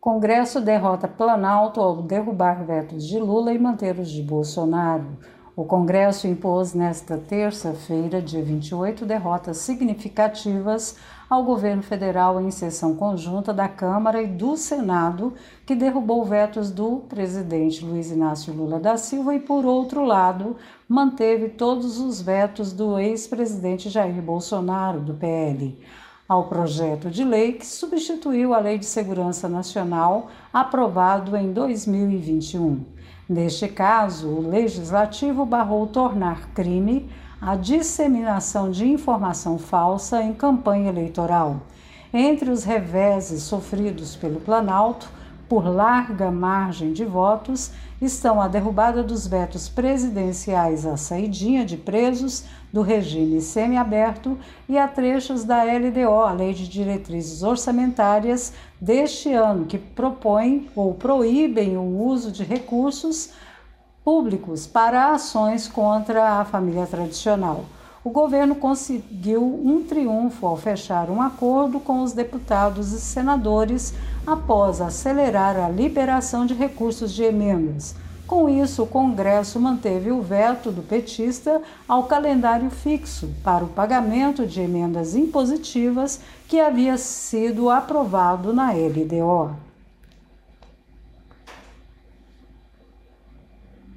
Congresso derrota Planalto ao derrubar vetos de Lula e manter os de Bolsonaro. O Congresso impôs nesta terça-feira, dia 28, derrotas significativas ao governo federal em sessão conjunta da Câmara e do Senado, que derrubou vetos do presidente Luiz Inácio Lula da Silva e, por outro lado, manteve todos os vetos do ex-presidente Jair Bolsonaro, do PL, ao projeto de lei que substituiu a Lei de Segurança Nacional, aprovado em 2021. Neste caso, o Legislativo barrou tornar crime a disseminação de informação falsa em campanha eleitoral. Entre os reveses sofridos pelo Planalto, por larga margem de votos, estão a derrubada dos vetos presidenciais à saidinha de presos do regime semiaberto e a trechos da LDO, a Lei de Diretrizes Orçamentárias, deste ano, que propõem ou proíbem o uso de recursos públicos para ações contra a família tradicional. O governo conseguiu um triunfo ao fechar um acordo com os deputados e senadores após acelerar a liberação de recursos de emendas. Com isso, o Congresso manteve o veto do petista ao calendário fixo para o pagamento de emendas impositivas que havia sido aprovado na LDO.